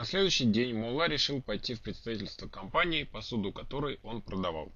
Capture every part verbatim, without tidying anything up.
На следующий день Мулла решил пойти в представительство компании, посуду которой он продавал.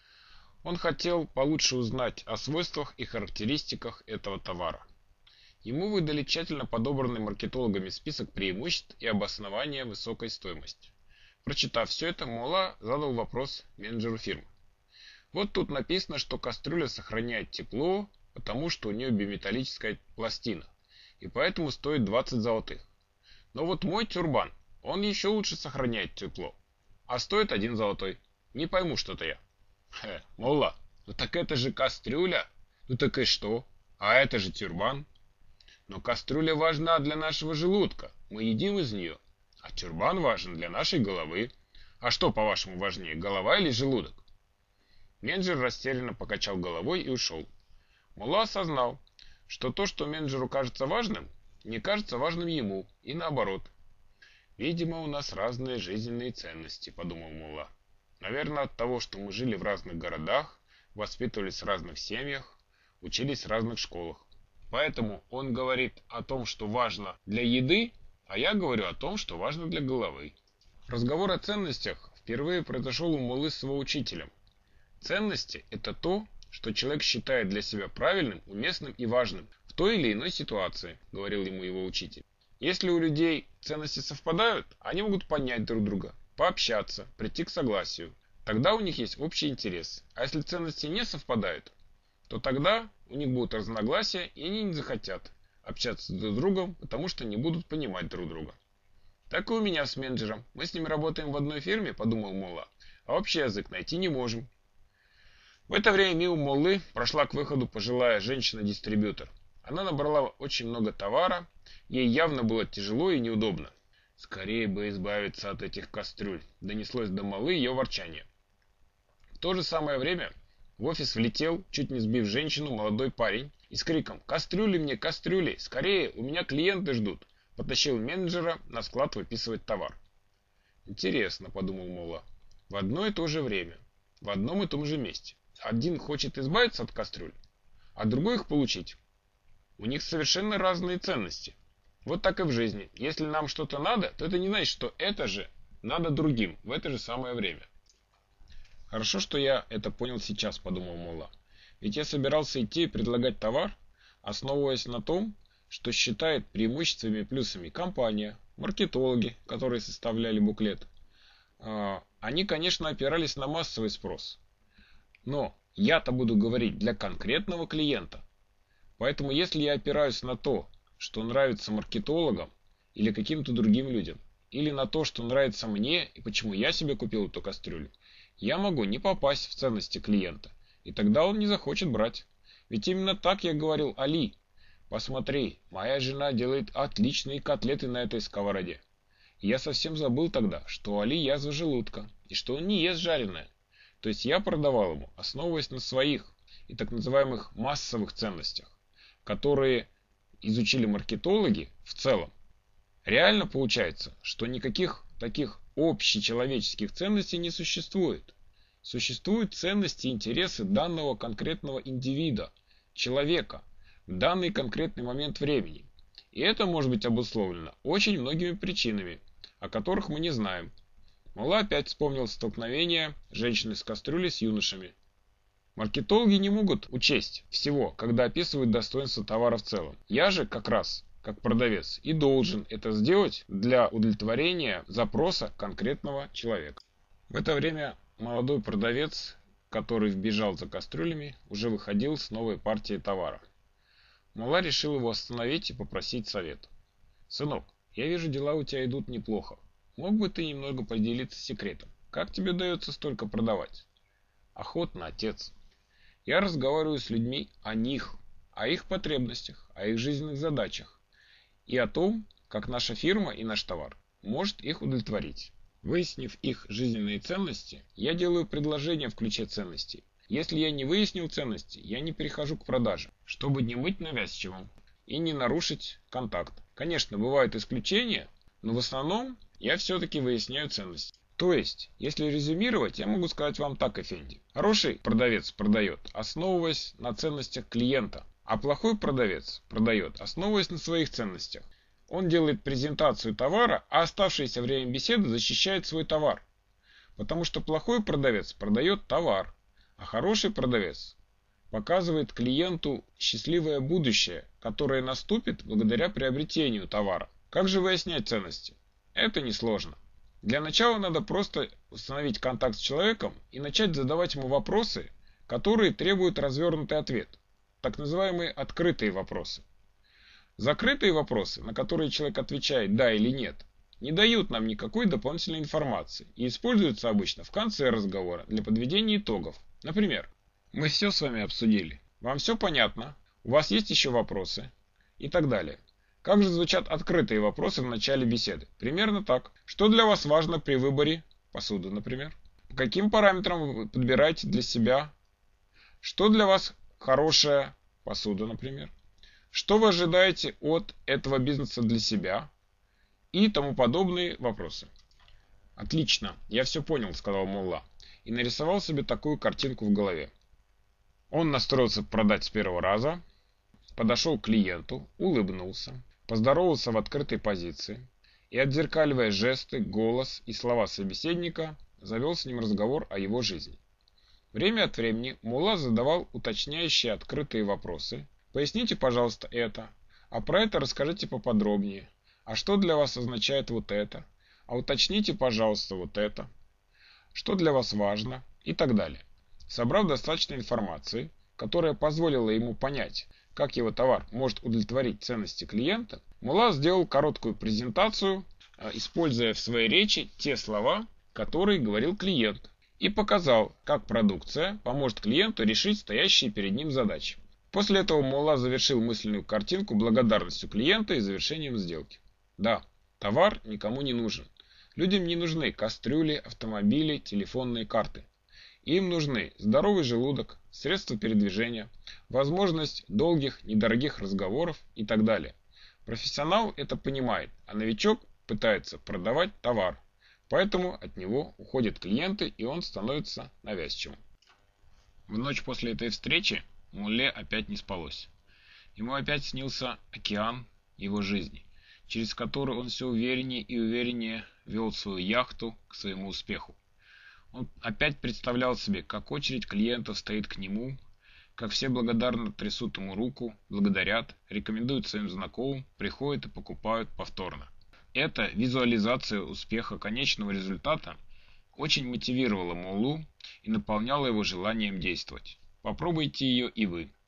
Он хотел получше узнать о свойствах и характеристиках этого товара. Ему выдали тщательно подобранный маркетологами список преимуществ и обоснования высокой стоимости. Прочитав все это, Мулла задал вопрос менеджеру фирмы. Вот тут написано, что кастрюля сохраняет тепло, потому что у нее биметаллическая пластина, и поэтому стоит двадцать золотых. Но вот мой тюрбан, он еще лучше сохраняет тепло, а стоит один золотой. Не пойму что-то я. Хе, Мулла, ну так это же кастрюля. Ну так и что? А это же тюрбан. Но кастрюля важна для нашего желудка, мы едим из нее. А тюрбан важен для нашей головы. А что, по-вашему, важнее, голова или желудок? Менеджер растерянно покачал головой и ушел. Мулла осознал, что то, что менеджеру кажется важным, не кажется важным ему, и наоборот. «Видимо, у нас разные жизненные ценности», — подумал Мулла. «Наверное, от того, что мы жили в разных городах, воспитывались в разных семьях, учились в разных школах. Поэтому он говорит о том, что важно для еды, а я говорю о том, что важно для головы». Разговор о ценностях впервые произошел у Муллы с его учителем. Ценности – это то, что человек считает для себя правильным, уместным и важным в той или иной ситуации, говорил ему его учитель. Если у людей ценности совпадают, они могут понять друг друга, пообщаться, прийти к согласию. Тогда у них есть общий интерес. А если ценности не совпадают, то тогда у них будут разногласия, и они не захотят общаться друг с другом, потому что не будут понимать друг друга. Так и у меня с менеджером. Мы с ним работаем в одной фирме, подумал Мулла, а общий язык найти не можем. В это время мимо Муллы прошла к выходу пожилая женщина-дистрибьютор. Она набрала очень много товара, ей явно было тяжело и неудобно. «Скорее бы избавиться от этих кастрюль», — донеслось до Муллы ее ворчание. В то же самое время в офис влетел, чуть не сбив женщину, молодой парень и с криком «Кастрюли мне, кастрюли! Скорее, у меня клиенты ждут!» потащил менеджера на склад выписывать товар. «Интересно», — подумал Мулла, — «в одно и то же время, в одном и том же месте. Один хочет избавиться от кастрюль, а другой их получить. У них совершенно разные ценности. Вот так и в жизни. Если нам что-то надо, то это не значит, что это же надо другим в это же самое время». «Хорошо, что я это понял сейчас», — подумал Мулла. «Ведь я собирался идти и предлагать товар, основываясь на том, что считает преимуществами и плюсами компания, маркетологи, которые составляли буклет. Они, конечно, опирались на массовый спрос. Но я-то буду говорить для конкретного клиента. Поэтому если я опираюсь на то, что нравится маркетологам или каким-то другим людям, или на то, что нравится мне и почему я себе купил эту кастрюлю, я могу не попасть в ценности клиента, и тогда он не захочет брать. Ведь именно так я говорил Али. Посмотри, моя жена делает отличные котлеты на этой сковороде. И я совсем забыл тогда, что у Али язва желудка, и что он не ест жареное. То есть я продавал ему, основываясь на своих и так называемых массовых ценностях, которые изучили маркетологи в целом. Реально получается, что никаких таких общечеловеческих ценностей не существует. Существуют ценности и интересы данного конкретного индивида, человека, в данный конкретный момент времени. И это может быть обусловлено очень многими причинами, о которых мы не знаем. Мулла опять вспомнил столкновение женщины с кастрюлей с юношами. Маркетологи не могут учесть всего, когда описывают достоинства товара в целом. Я же как раз, как продавец, и должен это сделать для удовлетворения запроса конкретного человека. В это время молодой продавец, который вбежал за кастрюлями, уже выходил с новой партией товара. Мулла решил его остановить и попросить совета. «Сынок, я вижу, дела у тебя идут неплохо. Мог бы ты немного поделиться секретом? Как тебе удается столько продавать?» «Охотно, отец. Я разговариваю с людьми о них, о их потребностях, о их жизненных задачах и о том, как наша фирма и наш товар может их удовлетворить. Выяснив их жизненные ценности, я делаю предложение в ключе ценностей. Если я не выяснил ценности, я не перехожу к продаже, чтобы не быть навязчивым и не нарушить контакт. Конечно, бывают исключения, но в основном я все-таки выясняю ценности. То есть, если резюмировать, я могу сказать вам так, Эфенди. Хороший продавец продает, основываясь на ценностях клиента, а плохой продавец продает, основываясь на своих ценностях. Он делает презентацию товара, а оставшееся время беседы защищает свой товар. Потому что плохой продавец продает товар, а хороший продавец показывает клиенту счастливое будущее, которое наступит благодаря приобретению товара. Как же выяснять ценности? Это несложно. Для начала надо просто установить контакт с человеком и начать задавать ему вопросы, которые требуют развернутый ответ. Так называемые открытые вопросы. Закрытые вопросы, на которые человек отвечает «да» или «нет», не дают нам никакой дополнительной информации и используются обычно в конце разговора для подведения итогов. Например, мы все с вами обсудили. Вам все понятно? У вас есть еще вопросы? И так далее. Как же звучат открытые вопросы в начале беседы? Примерно так. Что для вас важно при выборе посуды, например? По каким параметрам вы подбираете для себя? Что для вас хорошая посуда, например? Что вы ожидаете от этого бизнеса для себя? И тому подобные вопросы. Отлично, я все понял, сказал мулла. И нарисовал себе такую картинку в голове. Он настроился продать с первого раза, подошел к клиенту, улыбнулся, поздоровался в открытой позиции и, отзеркаливая жесты, голос и слова собеседника, завел с ним разговор о его жизни. Время от времени мулла задавал уточняющие открытые вопросы. Поясните, пожалуйста, это, а про это расскажите поподробнее. А что для вас означает вот это? А уточните, пожалуйста, вот это. Что для вас важно? И так далее. Собрав достаточно информации, которая позволила ему понять, как его товар может удовлетворить ценности клиента, мулла сделал короткую презентацию, используя в своей речи те слова, которые говорил клиент, и показал, как продукция поможет клиенту решить стоящие перед ним задачи. После этого мулла завершил мысленную картинку благодарностью клиента и завершением сделки. Да, товар никому не нужен. Людям не нужны кастрюли, автомобили, телефонные карты. Им нужны здоровый желудок, средства передвижения, возможность долгих, недорогих разговоров и так далее. Профессионал это понимает, а новичок пытается продавать товар. Поэтому от него уходят клиенты, и он становится навязчивым. В ночь после этой встречи мулле опять не спалось. Ему опять снился океан его жизни, через который он все увереннее и увереннее вел свою яхту к своему успеху. Он опять представлял себе, как очередь клиентов стоит к нему, как все благодарно трясут ему руку, благодарят, рекомендуют своим знакомым, приходят и покупают повторно. Эта визуализация успеха конечного результата очень мотивировала муллу и наполняла его желанием действовать. Попробуйте ее и вы.